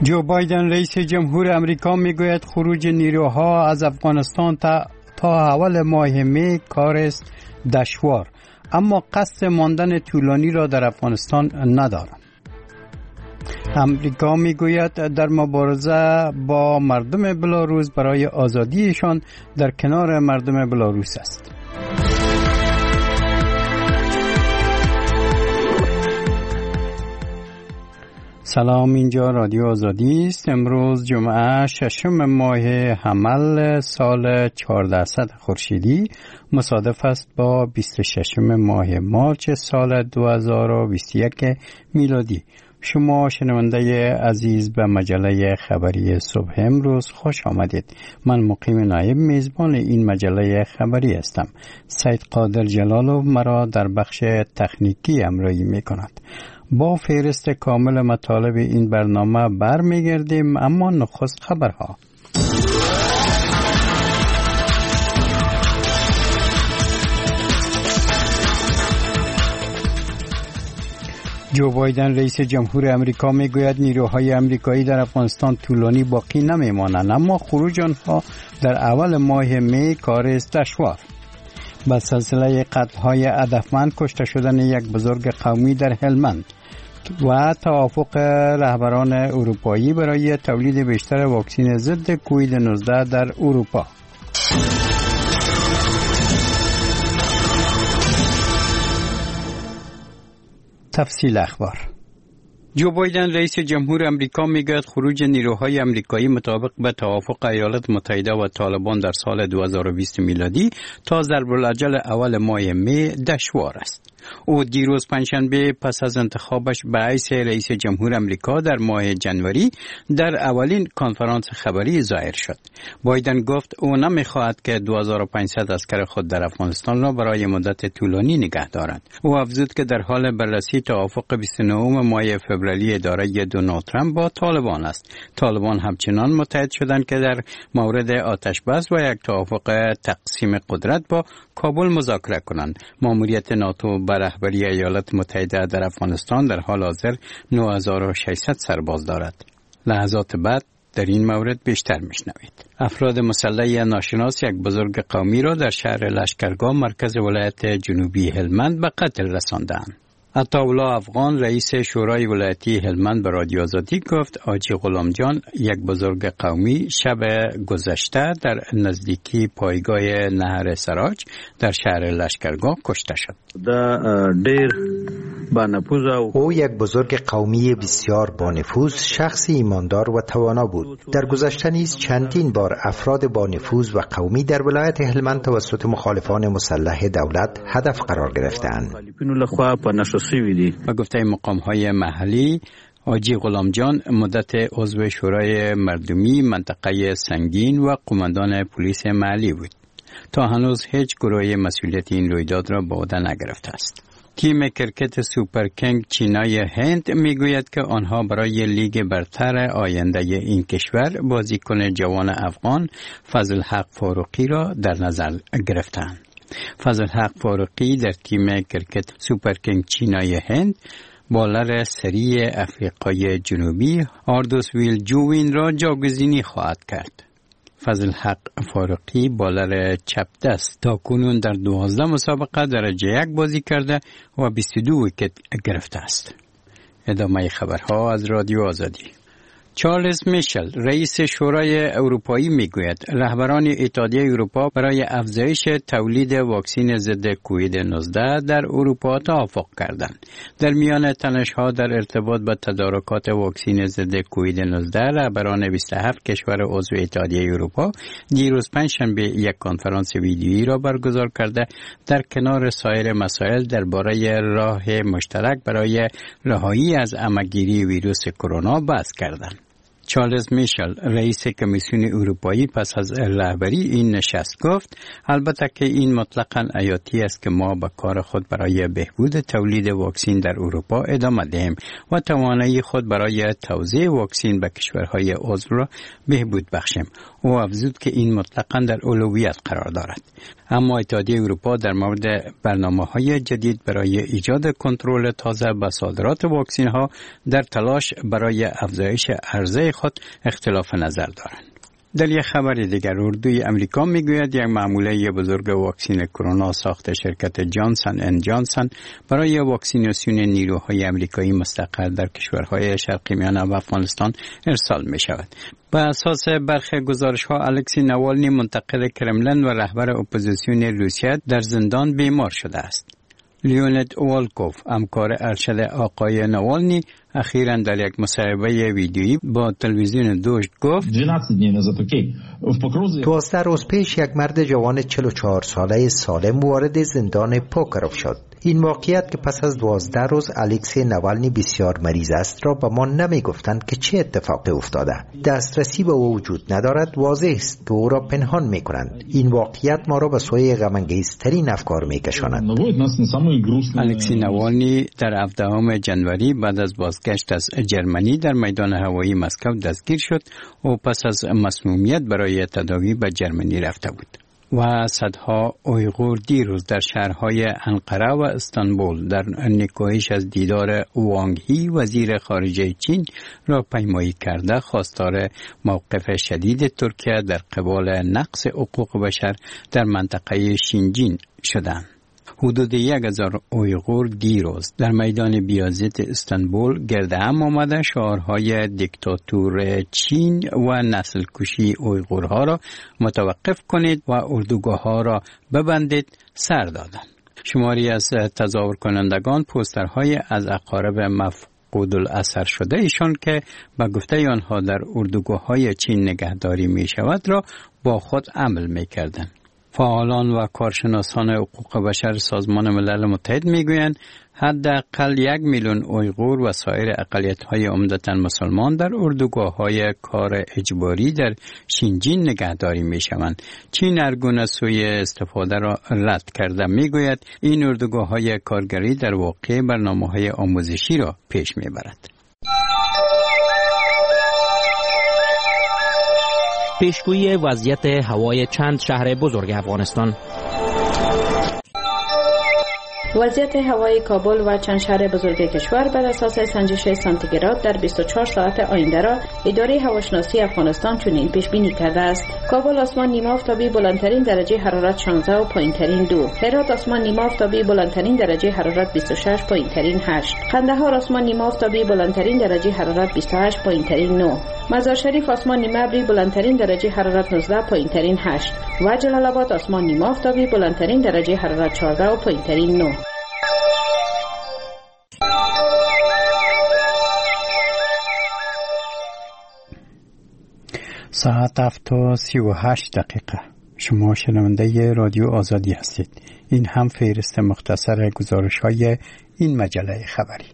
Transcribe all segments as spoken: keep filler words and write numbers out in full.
جو بایدن رئیس جمهور امریکا میگوید خروج نیروها از افغانستان تا تا اول ماه می کار است دشوار، اما قصد ماندن طولانی را در افغانستان ندارد. امریکا میگوید در مبارزه با مردم بلاروس برای آزادیشان در کنار مردم بلاروس است. سلام، اینجا رادیو آزادی است. امروز جمعه ششم ماه حمل سال چهاردهصد خورشیدی مصادف است با بیست و ششم ماه مارچ سال دو هزار و بیست و یک میلادی. شما شنونده عزیز به مجله خبری صبح امروز خوش آمدید. من مقیم نایب میزبان این مجله خبری هستم. سید قادر جلالو مرا در بخش تکنیکی همراهی می کند. با فهرست کامل مطالب این برنامه برمیگردیم، اما نخست خبرها. جو بایدن رئیس جمهور امریکا میگوید نیروهای امریکایی در افغانستان طولانی باقی نمیمانند، اما خروج آنها در اول ماه می کار است دشوار. با سلسله قتل‌های هدفمند کشته شدن یک بزرگ قومی در هلمند و توافق رهبران اروپایی برای تولید بیشتر واکسن ضد کووید نوزده در اروپا. تفصیل اخبار. جو بایدن رئیس جمهور امریکا میگوید خروج نیروهای امریکایی مطابق به توافق ایالات متحده و طالبان در سال دو هزار و بیست میلادی تا ضرب الاجل اول ماه می دشوار است. او دیروز پنجشنبه پس از انتخابش به حیث رئیس جمهور امریکا در ماه جنوری در اولین کنفرانس خبری ظاهر شد. بایدن گفت او نمیخواهد که دو هزار و پانصد عسکر خود در افغانستان را برای مدت طولانی نگه دارد. او افزود که در حال بررسی توافق بیست و نه ماه فوریه اداره دونالد ترامپ با طالبان است. طالبان همچنان متحد شدند که در مورد آتش بس و یک توافق تقسیم قدرت با کابل مذاکره کنند. ماموریت ناتو بر رهبری ایالات متحده در افغانستان در حال حاضر نه هزار و ششصد سرباز دارد. لحظات بعد در این مورد بیشتر میشنوید. افراد مسلح ناشناس یک بزرگ قومی را در شهر لشکرگاه مرکز ولایت جنوبی هلمند به قتل رساندند. عطاالله افغان رئیس شورای ولایتی هلمند به رادیو آزادی گفت حاجی غلام جان یک بزرگ قومی شب گذشته در نزدیکی پایگاه نهر سراج در شهر لشکرگاه کشته شد. او یک بزرگ قومی بسیار با نفوذ، شخصی ایماندار و توانا بود. در گذشته نیز چندین بار افراد با نفوذ و قومی در ولایت هلمند توسط مخالفان مسلح دولت هدف قرار گرفتند. و گفته مقام‌های محلی حاجی غلام جان مدت عضو شورای مردمی منطقه سنگین و قماندان پلیس محلی بود. تا هنوز هیچ گروه مسئولیت این رویداد را به عهده نگرفته است. تیم کرکت سوپر کینگ چینای هند میگوید که آنها برای لیگ برتر آینده این کشور بازیکن جوان افغان فضل حق فاروقی را در نظر گرفتند. فضل حق فاروقی در تیم کرکت سوپر کینگ چینای هند بالر سری افریقای جنوبی آردوسویل جوین را جاگزینی خواهد کرد. فضل حق فاروقی بالر چپ دست تا کنون در دوازده مسابقه درجه یک بازی کرده و بیست و دو ویکت گرفته است. ادامه خبرها از رادیو آزادی. چارلز میشل رئیس شورای اروپایی میگوید رهبران اتحادیه اروپا برای افزایش تولید واکسن ضد کووید نوزده در اروپا توافق کردند. در میان تنش‌ها در ارتباط با تدارکات واکسن ضد کووید نوزده رهبران بیست و هفت کشور عضو اتحادیه اروپا دیروز پنجشنبه یک کنفرانس ویدیویی را برگزار کرده در کنار سایر مسائل درباره راه مشترک برای رهایی از عمه‌گیری ویروس کرونا بحث کردند. چارلز میشل رئیس کمیسیون اروپایی پس از رهبری این نشست گفت البته که این مطلقاً حیاتی است که ما به کار خود برای بهبود تولید واکسن در اروپا ادامه دهیم و توانایی خود برای توزیع واکسن به کشورهای عضو را بهبود بخشیم. او افزود که این مطلقاً در اولویت قرار دارد. اما اتحادیه اروپا در مورد برنامه‌های جدید برای ایجاد کنترل تازه به صادرات واکسن ها در تلاش برای افزایش عرضه خود اختلاف نظر دارند. در یک خبر دیگر اردوی امریکا میگوید یک معموله بزرگ واکسن کرونا ساخت شرکت جانسن اند جانسن برای واکسیناسیون نیروهای امریکایی مستقر در کشورهای شرقی میانه و افغانستان ارسال می شود. بر اساس برخی گزارش‌ها الکسی نوالنی منتقد کرملین و رهبر اپوزیسیون روسیه در زندان بیمار شده است. لیونید والکوف، همکار ارشد آقای نوالنی، اخیراً در یک مصاحبه ویدیویی با تلویزیون دوشت گفت دوازده روز پیش یک مرد جوان چهل و چهار ساله سالم وارد زندان پوکروف شد. این واقعیت که پس از دوازده روز الکسی نوالنی بسیار مریض است را به ما نمی گفتند که چه اتفاقی افتاده. دسترسی به او وجود ندارد. واضح است که او را پنهان می کنند. این واقعیت ما را به سوی غم‌انگیزترین افکار می کشاند. الکسی نوالنی در هفدهم ژانویه بعد از بازگشت از جرمنی در میدان هوایی مسکو دستگیر شد و پس از مسمومیت برای تداوی به جرمنی رفته بود. و صدها اویغور دیروز در شهرهای انقره و استانبول در نکوهش از دیدار وانگ هی وزیر خارجه چین را پیمایی کرده خواستار موقف شدید ترکیه در قبال نقض حقوق بشر در منطقه شینجین شدند. حدود یک هزار اویغور دیروز در میدان بیازیت استانبول گرد هم آمده شعارهای دیکتاتور چین و نسل کشی اویغورها را متوقف کنید و اردوگاه ها را ببندید سر دادند. شماری از تظاهر کنندگان پوسترهای از اقارب مفقود الاثر شده ایشان که به گفته آنها در اردوگاه های چین نگهداری می شود را با خود حمل می کردند. فعالان و کارشناسان حقوق بشر سازمان ملل متحد میگویند حداقل یک میلیون اویغور و سایر اقلیت‌های عمدتاً مسلمان در اردوگاه‌های کار اجباری در شینجین نگهداری می‌شوند. چین هرگونه سوی استفاده را رد کرده میگوید این اردوگاه‌های کارگری در واقع برنامه‌های آموزشی را پیش میبرد. پیشگویی وضعیت هوای چند شهر بزرگ افغانستان. وضعیت هوای کابل و چند شهر بزرگ کشور بر اساس سنجش سانتیگراد در بیست و چهار ساعت آینده را اداره هواشناسی افغانستان چنین پیش بینی کرده است: کابل آسمان نیمه آفتابی بلندترین درجه حرارت شانزده و پایینترین دو، هرات آسمان نیمه آفتابی بلندترین درجه حرارت بیست و شش پایینترین هشت، قندهار آسمان نیمه آفتابی بلندترین درجه حرارت بیست و هشت پایینترین نه، مزار شریف آسمان نیمه ابری بلندترین درجه حرارت نوزده پایینترین هشت و جلال آباد آسمان نیمه آفتابی بلندترین درجه حرارت چهارده و پایینترین نه. ساعت هفت و سی و هشت دقیقه. شما شنونده رادیو آزادی هستید. این هم فهرست مختصر گزارش‌های این مجله خبری.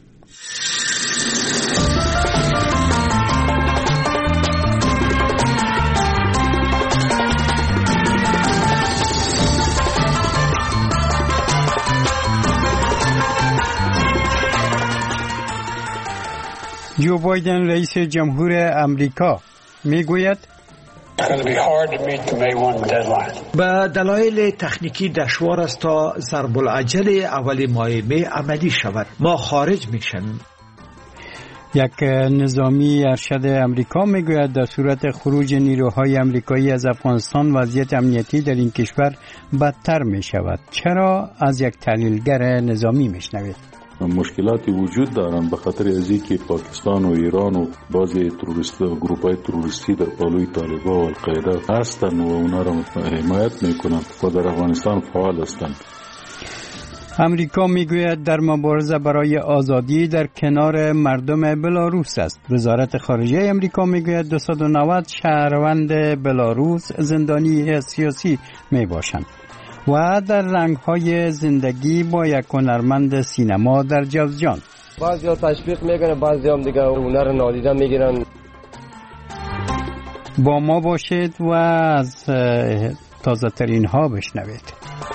جو بایدن رئیس جمهور امریکا میگوید به دلایل تکنیکی دشوار است تا ضرب العجل اول ماه می عملی شود. ما خارج میشیم. یک نظامی ارشد امریکا میگوید در صورت خروج نیروهای امریکایی از افغانستان وضعیت امنیتی در این کشور بدتر می شود. چرا؟ از یک تحلیلگر نظامی میشنوید. مشکلاتی وجود دارند به خاطر از اینکه پاکستان و ایران و بعضی تروریست و گروپ‌های تروریستی در پالوی طالبان و القاعده هستند و اونا را حمایت میکنند و در افغانستان فعال هستند. امریکا میگوید در مبارزه برای آزادی در کنار مردم بلاروس است. وزارت خارجه امریکا میگوید دویست و نود شهروند بلاروس زندانی سیاسی میباشند. و در رنگ‌های زندگی با یک هنرمند سینما در جوزجان. بعضیا تشویق میکنن، بعضیا هم دیگه هنر نادیده میگیرن. با ما باشید و از تازه ترین ها بشنوید.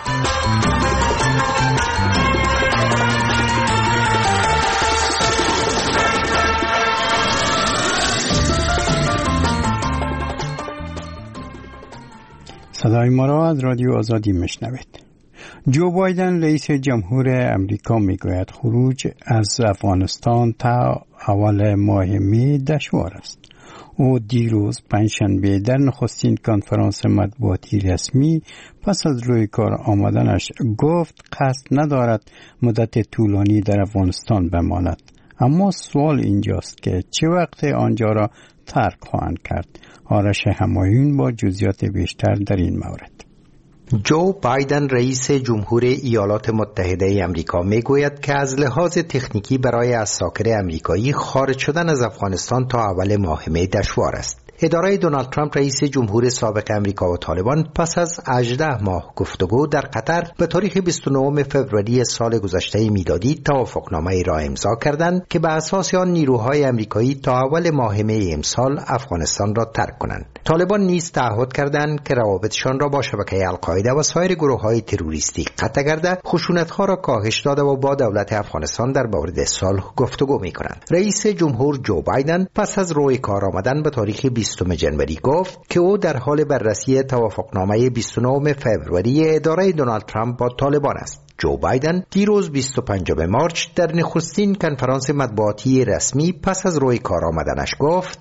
صدای ما را از رادیو آزادی میشنوید. جو بایدن رئیس جمهور امریکا میگوید خروج از افغانستان تا اول ماه می دشوار است. او دیروز پنجشنبه در نخستین کنفرانس مطبوعاتی رسمی پس از روی کار آمدنش گفت قصد ندارد مدت طولانی در افغانستان بماند. اما سوال اینجاست که چه وقت آنجا را ترک خواهند کرد. آرش همایون با جزئیات بیشتر در این مورد. جو بایدن رئیس جمهور ایالات متحده آمریکا میگوید که از لحاظ تکنیکی برای عساکر آمریکایی خارج شدن از افغانستان تا اول ماه می دشوار است. اداره دونالد ترامپ رئیس جمهور سابق آمریکا و طالبان پس از هجده ماه گفتگو در قطر به تاریخ بیست و نهم فوریه سال گذشته میلادی توافقنامه را امضا کردند که به اساس آن نیروهای آمریکایی تا اول ماه می امسال افغانستان را ترک کنند. طالبان نیز تعهد کردند که روابطشان را با شبکه القاعده و سایر گروه‌های تروریستی قطع کرده خشونت‌ها را کاهش داده و با دولت افغانستان در مورد صلح گفتگو می‌کنند. رئیس جمهور جو بایدن پس از روی کار آمدن به تاریخ بیستم جنوری گفت که او در حال بررسی توافقنامه بیست و نهم فوریه اداره دونالد ترامپ با طالبان است. جو بایدن دیروز بیست و پنجم مارچ در نخستین کنفرانس مطبوعاتی رسمی پس از روی کار آمدنش گفت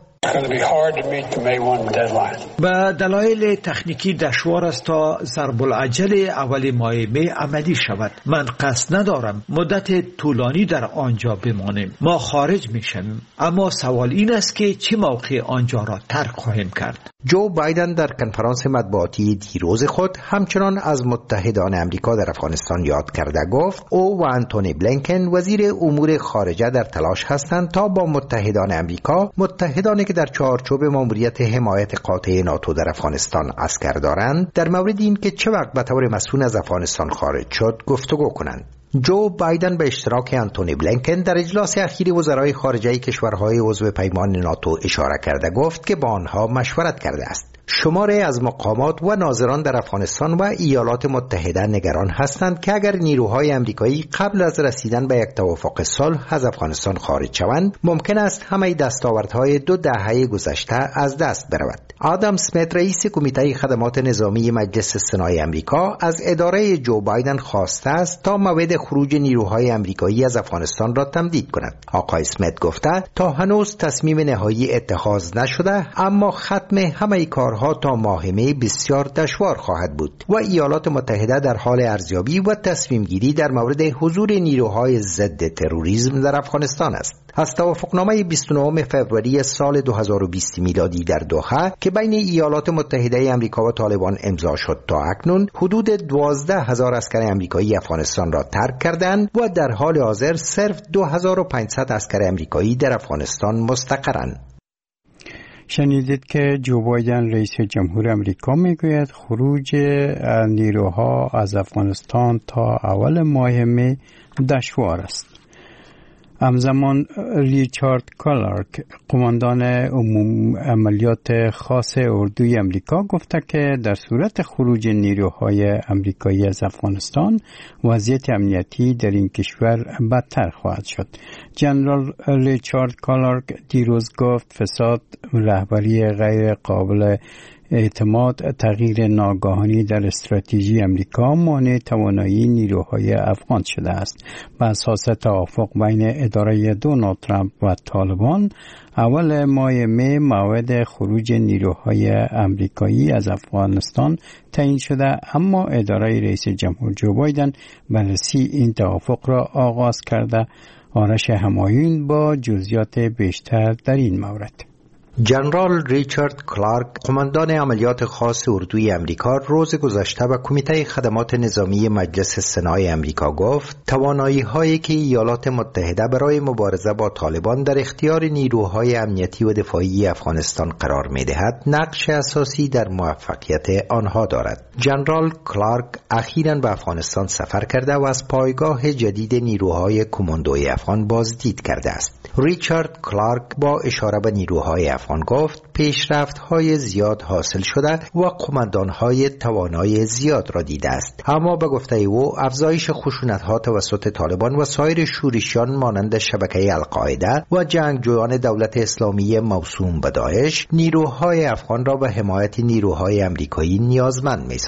به دلایل تکنیکی دشوار است تا ضرب العجل اول ماه می عملی شود. من قصد ندارم مدت طولانی در آنجا بمانیم. ما خارج میشیم، اما سوال این است که چه موقع آنجا را ترک خواهیم کرد. جو بایدن در کنفرانس مطبوعاتی دیروز خود همچنان از متحدان آمریکا در افغانستان یاد کرده گفت او و آنتونی بلینکن وزیر امور خارجه در تلاش هستند تا با متحدان آمریکا، متحدانی که در چارچوب ماموریت حمایت قاطع ناتو در افغانستان عسکر دارند، در مورد این که چه وقت به طور مسئول از افغانستان خارج شد گفتگو کنند. جو بایدن به اشتراک آنتونی بلینکن در اجلاس اخیر وزرای خارجه کشورهای عضو پیمان ناتو اشاره کرده گفت که با آنها مشورت کرده است. شماره از مقامات و ناظران در افغانستان و ایالات متحده نگران هستند که اگر نیروهای آمریکایی قبل از رسیدن به یک توافق صلح از افغانستان خارج شوند، ممکن است همه دستاوردهای دو دهه گذشته از دست برود. آدم اسمیت رئیس کمیته خدمات نظامی مجلس سنای آمریکا از اداره جو بایدن خواسته است تا موعد خروج نیروهای آمریکایی از افغانستان را تمدید کند. آقای اسمیت گفته تا هنوز تصمیم نهایی اتخاذ نشده، اما ختم همه کارها تا ماه می بسیار دشوار خواهد بود و ایالات متحده در حال ارزیابی و تصمیم گیری در مورد حضور نیروهای ضد تروریسم در افغانستان است. از توافقنامه بیست و نهم فوریه سال دو هزار و بیست میلادی در دوحه که بین ایالات متحده آمریکا و طالبان امضا شد تا اکنون حدود دوازده هزار عسکر آمریکایی افغانستان را ترک کردند و در حال حاضر صرف دو هزار و پانصد عسکر آمریکایی در افغانستان مستقرند. شنیدید که جو بایدن رئیس جمهور آمریکا میگوید خروج نیروها از افغانستان تا اول ماه می دشوار است. همزمان ریچارد کلارک قماندان عموم عملیات خاص اردوی آمریکا گفته که در صورت خروج نیروهای آمریکایی از افغانستان وضعیت امنیتی در این کشور بدتر خواهد شد. جنرال ریچارد کلارک دیروز گفت فساد، رهبری غیر قابل اعتماد، تغییر ناگهانی در استراتژی آمریکا مانع توانایی نیروهای افغان شده است. بر اساس توافق بین اداره دونالد ترامپ و طالبان اول ماه می موعد خروج نیروهای آمریکایی از افغانستان تعیین شده، اما اداره رئیس جمهور جو بایدن بررسی این توافق را آغاز کرده. آرش همایون با جزئیات بیشتر در این مورد. جنرال ریچارد کلارک قماندان عملیات خاص اردوی آمریکا روز گذشته به کمیته خدمات نظامی مجلس سنای آمریکا گفت توانایی هایی که ایالات متحده برای مبارزه با طالبان در اختیار نیروهای امنیتی و دفاعی افغانستان قرار می دهد نقش اساسی در موفقیت آنها دارد. جنرال کلارک اخیراً به افغانستان سفر کرده و از پایگاه جدید نیروهای کماندوی افغان بازدید کرده است. ریچارد کلارک با اشاره به نیروهای افغان گفت پیشرفت‌های زیاد حاصل شده و قماندان‌های توانایی زیاد را دیده است، اما به گفته او افزایش خشونت‌ها توسط طالبان و سایر شورشیان مانند شبکه القاعده و جنگجویان دولت اسلامی موسوم به داعش نیروهای افغان را به حمایت نیروهای آمریکایی نیازمند می‌سازد.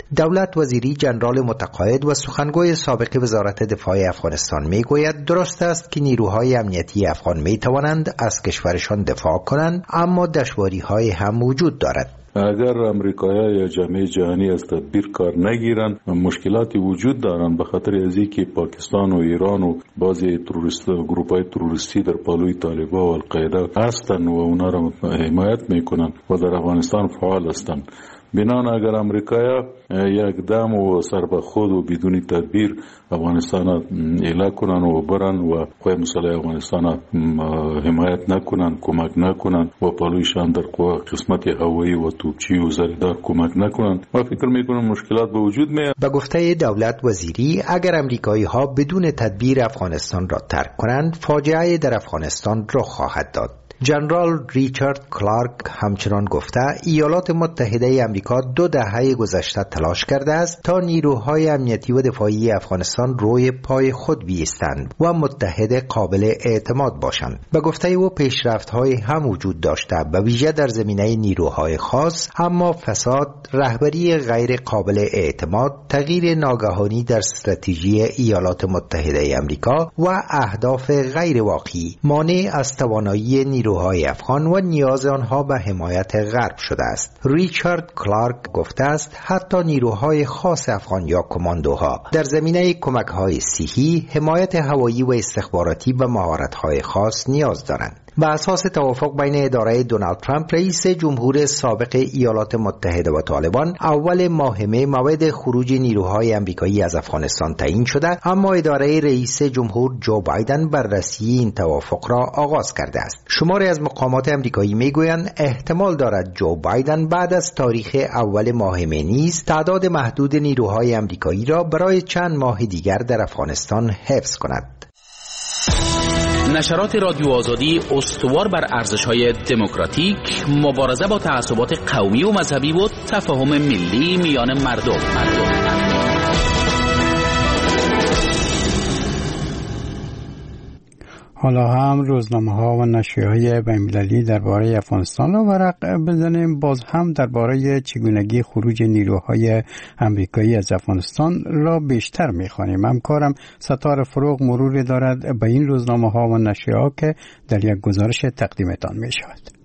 دولت وزیری جنرال متقاعد و سخنگوی سابق وزارت دفاع افغانستان میگوید درست است که نیروهای امنیتی افغان میتوانند از کشورشان دفاع کنند، اما دشواری‌های هم وجود دارد. اگر امریکایی یا جامعه جهانی از تدبیر کار نگیرند مشکلاتی وجود دارند، به خاطر از اینکه پاکستان و ایران و بعضی تروریست گروپ‌های تروریستی در پالوی طالبان و القاعده هستند و اونا را حمایت میکنند و در افغانستان فعال هستند. بنان اگر امریکا یک دم و سر به خود و بدون تدبیر افغانستان اله کنن و برن و قوای مسلح افغانستان حمایت نکنن، کمک نکنن و پالویشان در قسمت هوایی و توپچی و زریدار کمک نکنن، ما فکر میکنم مشکلات به وجود میاد. به گفته دولت وزیری اگر امریکایی ها بدون تدبیر افغانستان را ترک کنند فاجعه در افغانستان رخ خواهد داد. جنرال ریچارد کلارک همچنان گفته ایالات متحده امریکا دو دهه گذشته تلاش کرده است تا نیروهای امنیتی و دفاعی افغانستان روی پای خود بایستند و متحد قابل اعتماد باشند. به گفته او پیشرفت‌های هم وجود داشته به ویژه در زمینه نیروهای خاص، اما فساد، رهبری غیر قابل اعتماد، تغییر ناگهانی در استراتژی ایالات متحده امریکا و اهداف غیر واقعی مانع از توانایی نیروهای افغان و نیاز آنها به حمایت غرب شده است. ریچارد کلارک گفته است حتی نیروهای خاص افغان یا کماندوها در زمینه کمک‌های صحی، حمایت هوایی و استخباراتی به مهارت‌های خاص نیاز دارند. بر اساس توافق بین اداره دونالد ترامپ رئیس جمهور سابق ایالات متحده و طالبان اول ماه می موعد خروج نیروهای آمریکایی از افغانستان تعیین شده، اما اداره رئیس جمهور جو بایدن بررسی این توافق را آغاز کرده است. شماری از مقامات آمریکایی میگویند احتمال دارد جو بایدن بعد از تاریخ اول ماه می نیز تعداد محدود نیروهای آمریکایی را برای چند ماه دیگر در افغانستان حفظ کند. نشرات رادیو آزادی استوار بر ارزش‌های دموکراتیک، مبارزه با تعصبات قومی و مذهبی و تفاهم ملی میان مردم. مردم. حالا هم روزنامه‌ها و نشریه‌های بین‌المللی درباره افغانستان را ورق بزنیم. باز هم درباره چگونگی خروج نیروهای آمریکایی از افغانستان را بیشتر می‌خوانیم. همکارم ستاره فروغ مرور دارد به این روزنامه‌ها و نشریه‌ها که در یک گزارش تقدیمتان می‌شود.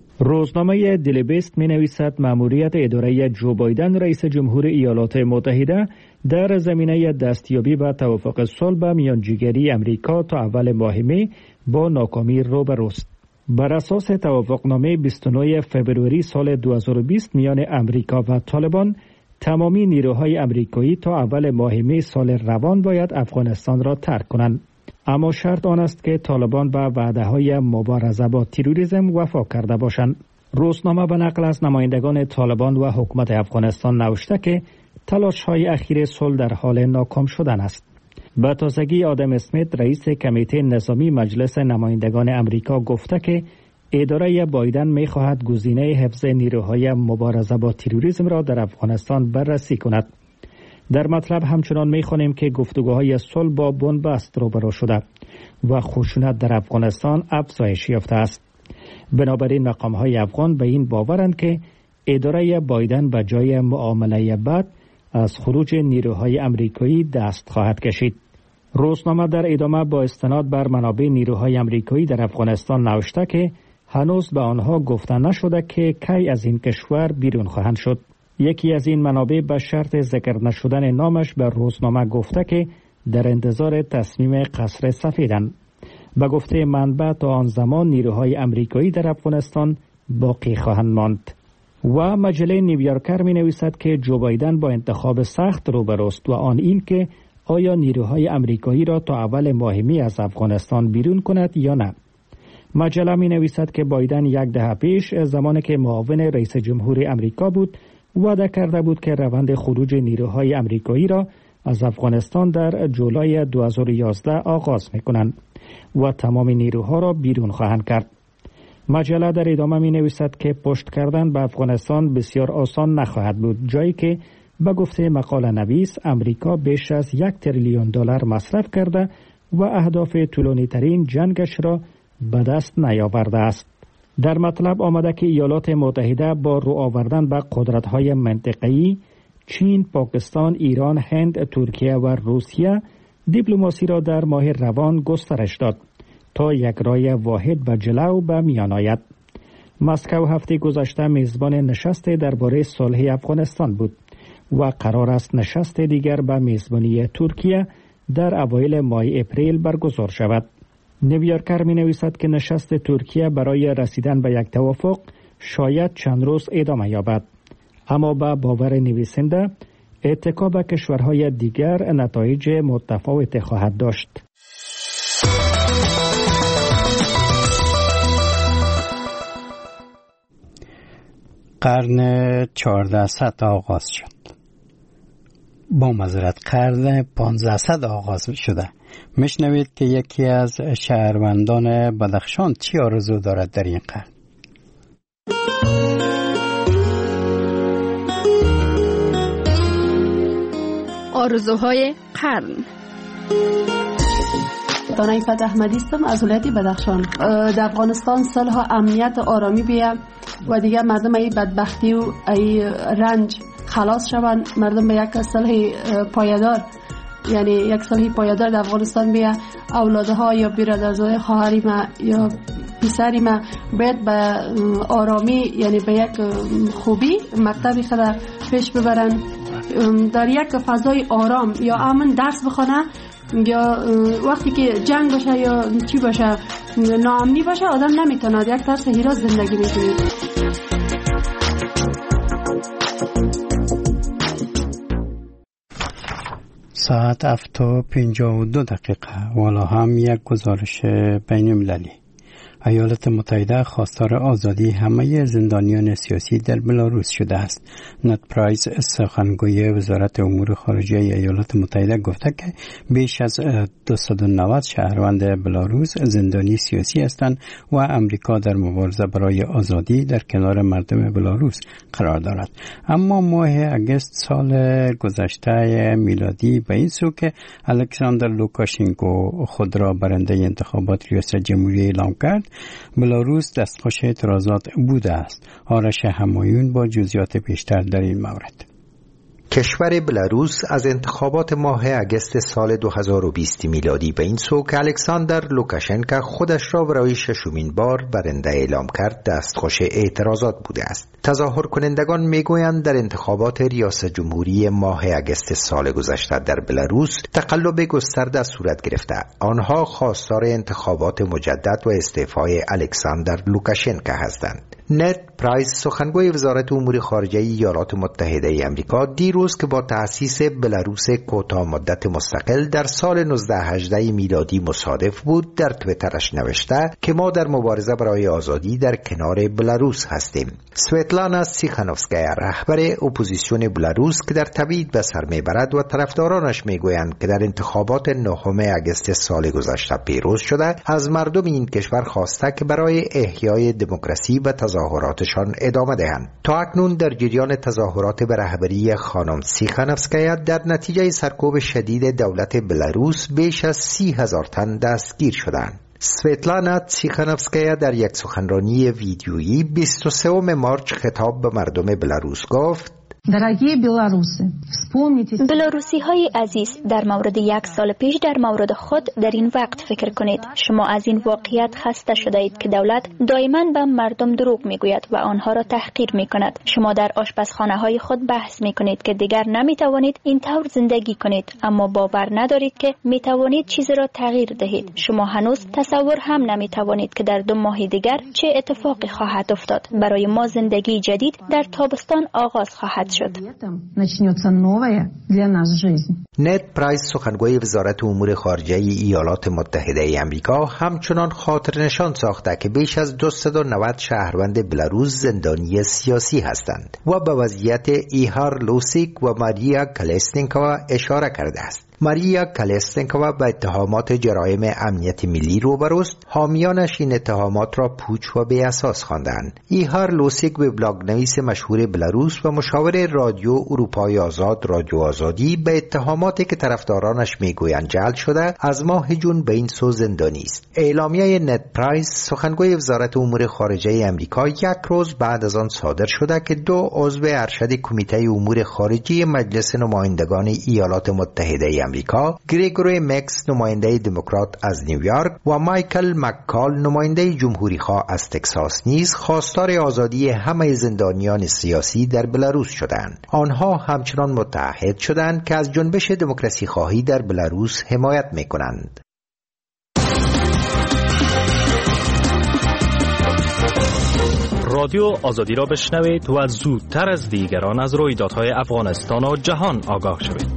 روزنامه دیلی بیست می نویسد مأموریت اداره جو بایدن رئیس جمهور ایالات متحده در زمینه دستیابی به توافق صلح به میانجیگری امریکا تا اول ماه می با ناکامی روبروست. بر اساس توافقنامه بیست و نه فوریه سال دو هزار و بیست میان امریکا و طالبان، تمامی نیروهای امریکایی تا اول ماه می سال روان باید افغانستان را ترک کنند. اما شرط آن است که طالبان به وعده‌های مبارزه با تروریسم وفا کرده باشند. روزنامه به نقل از نمایندگان طالبان و حکومت افغانستان نوشته که تلاش‌های اخیر صلح در حال ناکام شدن است. به تازگی آدم اسمیت رئیس کمیته نظامی مجلس نمایندگان امریکا گفته که اداره بایدن می‌خواهد گزینه حفظ نیروهای مبارزه با تروریسم را در افغانستان بررسی کند. در مطلب همچنان می‌خوانیم که گفتگوهای صلح با بنبست روبرو شده و خشونت در افغانستان افزایش یافته است. بنابراین مقام‌های افغان به این باورند که اداره بایدن به جای معامله بد از خروج نیروهای آمریکایی دست خواهد کشید. روزنامه در ادامه با استناد بر منابع نیروهای آمریکایی در افغانستان نوشته که هنوز به آنها گفته نشده که کی از این کشور بیرون خواهند شد. یکی از این منابع به شرط ذکر نشدن نامش به روزنامه گفته که در انتظار تصمیم قصر سفیدند. به گفته منبع تا آن زمان نیروهای آمریکایی در افغانستان باقی خواهند ماند. و مجله نیویورکر می نویسد که جو بایدن با انتخاب سخت روبروست و آن این که آیا نیروهای آمریکایی را تا اول ماه می از افغانستان بیرون کند یا نه. مجله می نویسد که بایدن یک دهه پیش زمانی که معاون رئیس جمهور آمریکا بود وعده کرده بود که روند خروج نیروهای آمریکایی را از افغانستان در جولای دو هزار و یازده آغاز می‌کنند و تمام نیروها را بیرون خواهند کرد. مجله در ادامه می نویسد که پشت کردن به افغانستان بسیار آسان نخواهد بود، جایی که به گفته مقاله نویس امریکا بیش از یک تریلیون دلار مصرف کرده و اهداف طولانی ترین جنگش را به دست نیاورده است. در مطلب آمده که ایالات متحده با رو آوردن به قدرت‌های منطقه‌ای چین، پاکستان، ایران، هند، ترکیه و روسیه دیپلماسی را در ماه روان گسترش داد تا یک راه واحد و جلو به میان آید. مسکو هفته گذشته میزبان نشست درباره صلح افغانستان بود و قرار است نشست دیگر به میزبانی ترکیه در اوایل ماه اپریل برگزار شود. نیویورکر می نویسد که نشست ترکیه برای رسیدن به یک توافق شاید چند روز ادامه یابد، اما با باور نویسنده اتکا به کشورهای دیگر نتایج متفاوت خواهد داشت. قرن چهاردهصد آغاز شد. با معذرت قرن پانزدهصد آغاز شده. میشنوید که یکی از شهروندان بدخشان چی آرزو دارد در این قرن. آرزوهای قرن. دانای فتح احمدی هستم از ولایت بدخشان. در افغانستان صلح و امنیت و آرامی بیه و دیگه مردم ای بدبختی و ای رنج خلاص شوند. مردم به یک صلح پایدار، یعنی یک صلح پایدار در افغانستان بیه. اولادها یا برادرزاده خواهری ما یا پسری ما باید به آرامی، یعنی به یک خوبی مکتبی خود پیش ببرن، در یک فضای آرام یا امن درس بخونه. یا وقتی که جنگ باشه یا چی باشه، ناامنی باشه، آدم نمیتونه یک طرز هیراز زندگی میکنه. ساعت هفت و پنجاه و دو دقیقه. والا هم یک گزارش بین المللی. ایالات متحده خواستار آزادی همه زندانیان سیاسی در بلاروس شده است. نت پرایس، سخنگوی وزارت امور خارجه ایالات متحده، گفته که بیش از دویست و نود شهروند بلاروس زندانی سیاسی هستند و امریکا در مبارزه برای آزادی در کنار مردم بلاروس قرار دارد. اما ماه اگست سال گذشته میلادی به این سو که الکساندر لوکاشنکو خود را برنده انتخابات ریاست جمهوری اعلام کرد، بلاروس دستخوش اعتراضات بوده است. آرش همایون با جزئیات بیشتر در این مورد. کشور بلاروس از انتخابات ماه اگست سال دو هزار و بیست میلادی به این سو که الکساندر لوکاشنکو خودش را برای ششمین بار برنده اعلام کرد دستخوش اعتراضات بوده است. تظاهر کنندگان میگویند در انتخابات ریاست جمهوری ماه اگست سال گذشته در بلاروس تقلب گسترده صورت گرفته. آنها خواستار انتخابات مجدد و استعفای الکساندر لوکاشنکو هستند. نت پرایس، سخنگوی وزارت امور خارجه ایالات متحده ای آمریکا، دیروز که با تأسیس بلاروس کوتاه مدت مستقل در سال نوزده هجده میلادی مصادف بود، در تویترش نوشته که ما در مبارزه برای آزادی در کنار بلاروس هستیم. سویتلانا تیخانوفسکایا، رهبر اپوزیسیون بلاروس که در تبعید به سر میبرد و طرفدارانش میگویند که در انتخابات نهم اگست سال گذشته پیروز شده، از مردم این کشور خواسته که برای احیای دموکراسی و تظاهراتشان ادامه دهند. تا اکنون در جریان تظاهرات به رهبری خانم تیخانوفسکایا در نتیجه سرکوب شدید دولت بلاروس بیش از سی هزار تن دستگیر شدند. سویتلانا تیخانوفسکایا در یک سخنرانی ویدیویی بیست و سوم مارچ خطاب به مردم بلاروس گفت: بلاروسی های عزیز، در مورد یک سال پیش در مورد خود در این وقت فکر کنید. شما از این واقعیت خسته شده اید که دولت دائما به مردم دروغ میگوید و آنها را تحقیر میکند. شما در آشپزخانه های خود بحث میکنید که دیگر نمیتوانید این طور زندگی کنید، اما باور ندارید که میتوانید چیزی را تغییر دهید. شما هنوز تصور هم نمیتوانید که در دو ماه دیگر چه اتفاقی خواهد افتاد. برای ما زندگی جدید در تابستان آغاز خواهد شد. نت پرایس، سخنگوی وزارت امور خارجه ایالات متحده ای آمریکا، همچنان خاطر نشان ساخته که بیش از دویست و نود شهروند بلاروس زندانی سیاسی هستند و به وضعیت ایهار لوسیک و ماریا کالسنیکووا اشاره کرده است. ماریا کالستنکووا با اتهامات جرایم امنیت ملی روبروست. حامیانش این اتهامات را پوچ و بی اساس خواندند. ایهار لوسیک به بلاگنویس مشهور بلاروس و مشاور رادیو اروپای آزاد رادیو آزادی به اتهاماتی که طرفدارانش میگویند جلب شده از ماه جون به این سو زندانی است. اعلامیه نت پرایس سخنگوی وزارت امور خارجه امریکا یک روز بعد از آن صادر شده که دو عضو ارشد کمیته امور خارجی مجلس نمایندگان ایالات متحده امریکا، گریگوری مکس نماینده دموکرات از نیویورک و مایکل مککال نماینده جمهوری خواه از تگزاس نیز خواستار آزادی همه زندانیان سیاسی در بلاروس شدند. آنها همچنان متعهد شدند که از جنبش دموکراسی خواهی در بلاروس حمایت می‌کنند. رادیو آزادی را بشنوید و زودتر از دیگران از رویدادهای افغانستان و جهان آگاه شوید.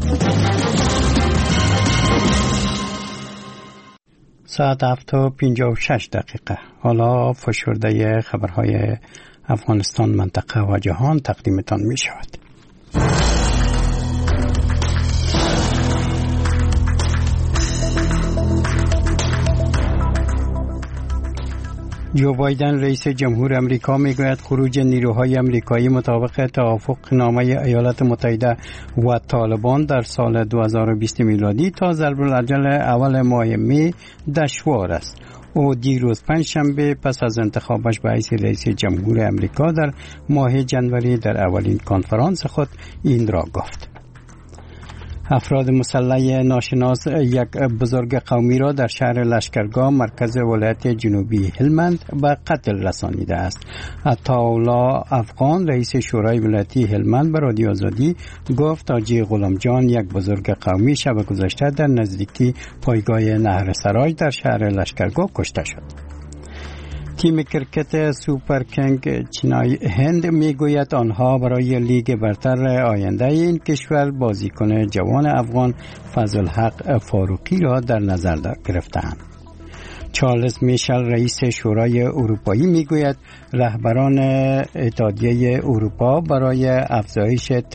ساعت هفت و پنجاه و شش دقیقه. حالا فشرده خبرهای افغانستان، منطقه و جهان تقدیمتان می شود. جو بایدن رئیس جمهور امریکا میگوید خروج نیروهای امریکایی مطابق توافق نامه ایالات متحده و طالبان در سال دو هزار و بیست میلادی تا ضرب الاجل اول ماه می دشوار است. او دیروز پنجشنبه پس از انتخابش به حیث رئیس جمهور امریکا در ماه جنوری در اولین کنفرانس خود این را گفت. افراد مسلح ناشناس یک بزرگ قومی را در شهر لشکرگاه مرکز ولایت جنوبی هلمند به قتل رسانیده است. عطاالله افغان رئیس شورای ولایتی هلمند به رادیو آزادی گفت حاجی غلام جان یک بزرگ قومی شب گذشته در نزدیکی پایگاه نهر سرای در شهر لشکرگاه کشته شد. تیم کرکت سوپر کنگ چینای هند میگوید آنها برای لیگ برتر آینده این کشور بازیکن جوان افغان فضلحق فاروقی را در نظر گرفتند. چارلز میشل رئیس شورای اروپایی میگوید رهبران اتحادیه اروپا برای افزایش